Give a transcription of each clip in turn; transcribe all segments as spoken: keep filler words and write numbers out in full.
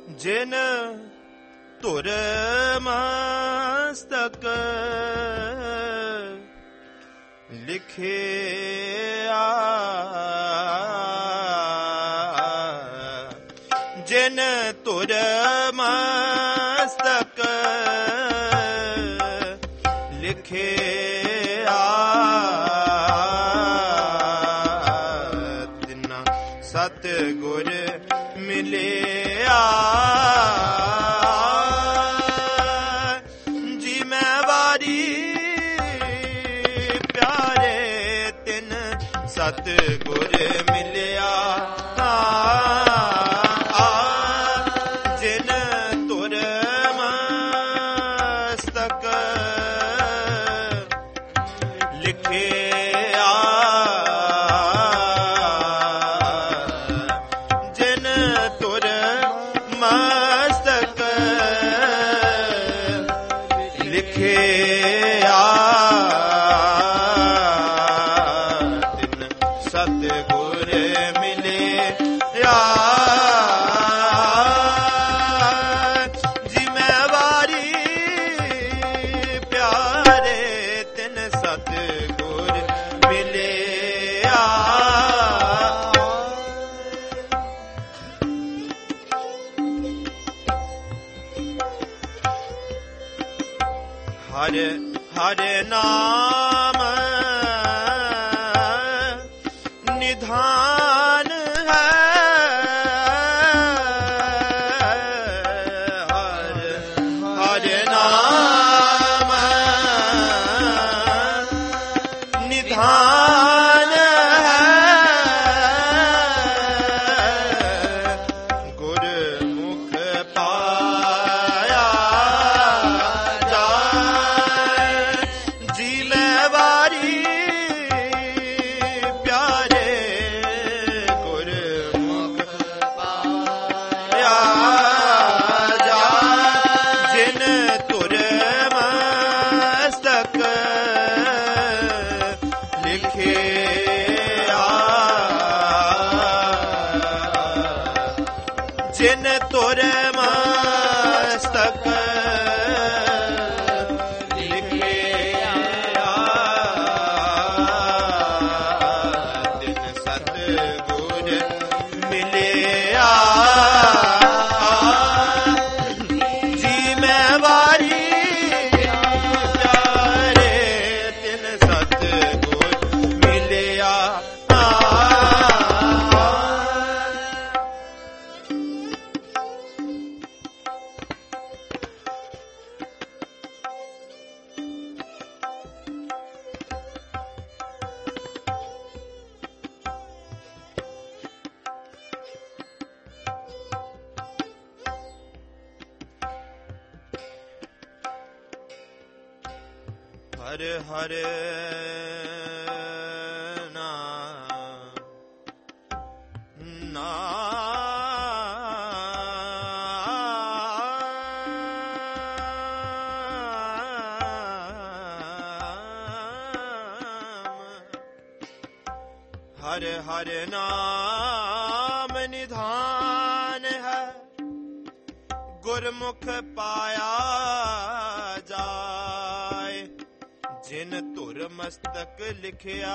ਜਿਨ ਧੁਰ ਮਸਤਕ ਲਿਖਿਆ, ਜਿਨ ਧੁਰ ਮਸਤਕ ਲਿਖਿਆ, ਤਿਨਾ ਸਤ ਗੁਰ ਮਿਲਿਆ। ਜੀ ਮੈਂ ਵਾਰੀ ਪਿਆਰੇ ਤਿਨ ਸਤ ਗੁਰ ਮਿਲਿਆ। ਹਰ ਹਰ ਨਾਮ ਨਿਧਾਨ ਹੈ, ਹਰ ਹਰ ਨਾਮ ਨਿਧਾਨ ਹੈ, ਗੁਰਮੁਖ ਪਾਇਆ ਜਿਨ ਤੁਰ ਮਸਤਕ ਲਿਖਿਆ, ਤਿਨ ਸਤ ਗੁਰ ਮਿਲਿਆ। ਜੀ ਮੈਂ ਵਾਰੀ ਪਿਆਰੇ ਤਿਨ ਸਤ ਗੁਰ ਮਿਲਿਆ। ਹਰ ਹਰ ਨਾਮ ਨਾਮ ਹਰ ਹਰ ਨਾਮ ਨਿਧਾਨ ਹੈ, ਗੁਰਮੁਖ ਪਾਇਆ ਜਾਏ। ਜਿਨ ਧੁਰ ਮਸਤਕ ਲਿਖਿਆ,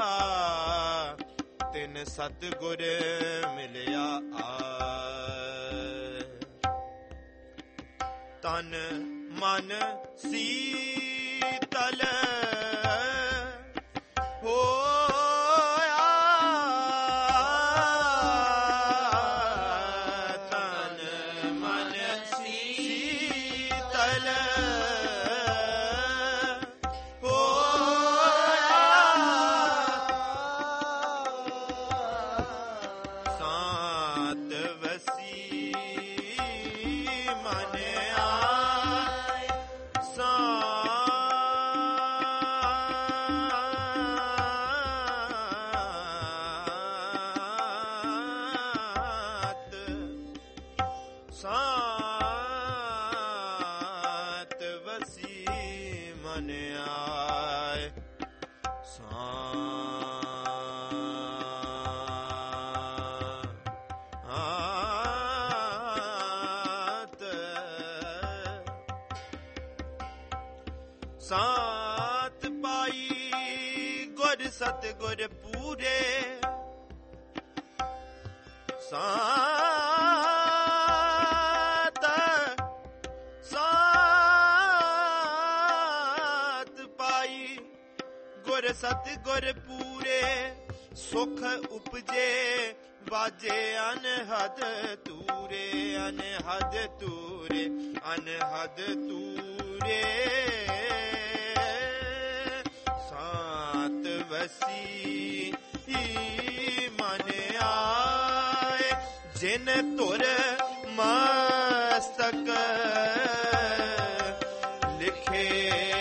ਤਿਨ ਸਤ ਗੁਰ ਮਿਲਿਆ। ਤਨ ਮਨ ਸੀਤਲ ਹੋਇਆ, ਤਨ ਮਨ ਸੀਤਲ ਮਨ ਆਏ ਸਾ ਸਾਤ ਪਾਈ ਗੁਰ ਸਤਿਗੁਰ ਪੂਰੇ ਸਾਤ ਸਾਤ ਪਾਈ ਗੁਰ ਸਤਿਗੁਰ ਪੂਰੇ ਸੁਖ ਉਪਜੇ ਵਾਜੇ ਅਨਹਦ ਤੂਰੇ ਅਨਹਦ ਤੂਰੇ ਅਨਹਦ ਤੂਰੇ ਸਾਤ ਵਸੀ ਮਨ ਆਏ ਜਿਨ ਧੁਰ ਮਸਤਕ ਲਿਖੇ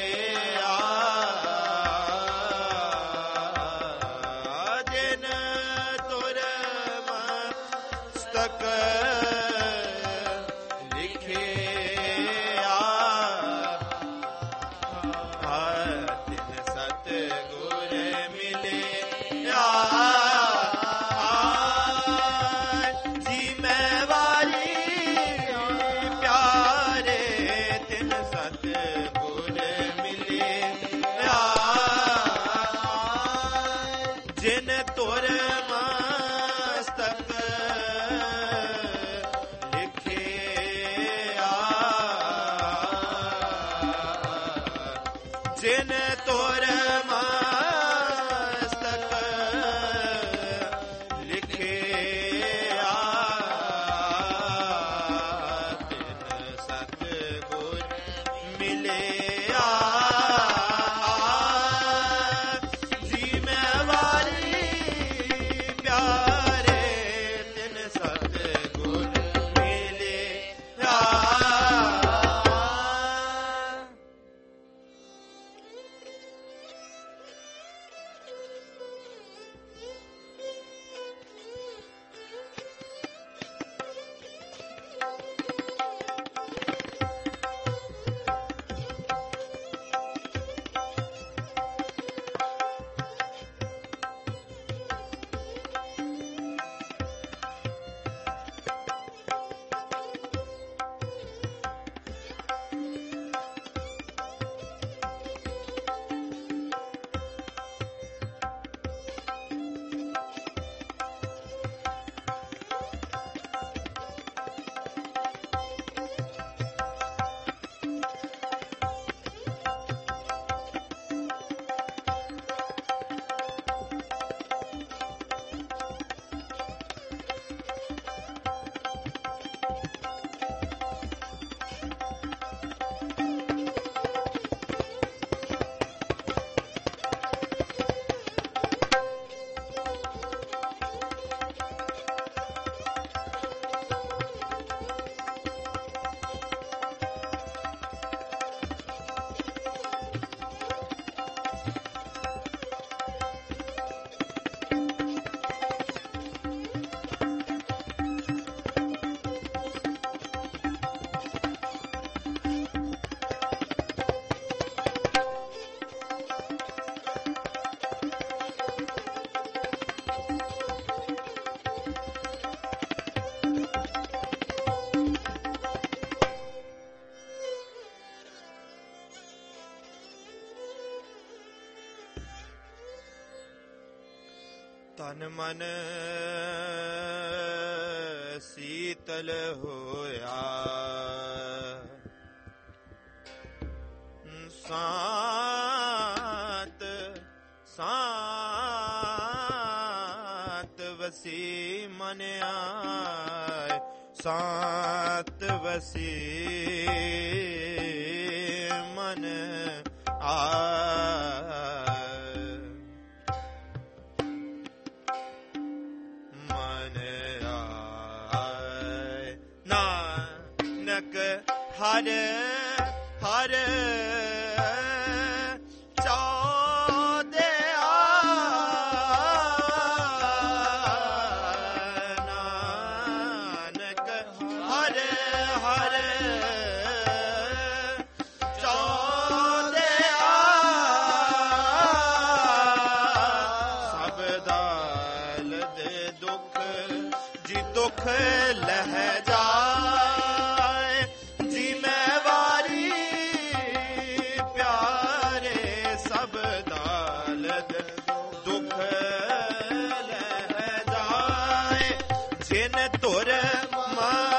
ਤਨ ਮਨ ਸੀਤਲ ਹੋਇਆ ਸਾਤ ਸਾਤ ਵਸੀ ਮਨ ਆਏ ਸਾਤ ਵਸੀ ਮਨ ਆਏ ਹਰ ਹਰ ਚਾਹੁੰਦਿਆ ਨਾਨਕ ਹਰ ਹਰ ਚਾਹੁੰਦਿਆ ਸਭ ਦਾਲ ਦੇ ਦੁੱਖ ਜੀ ਦੁੱਖ ਲਹਿ ਜਾ ਪਿਆਰੇ ਜਿਨ ਧੁਰ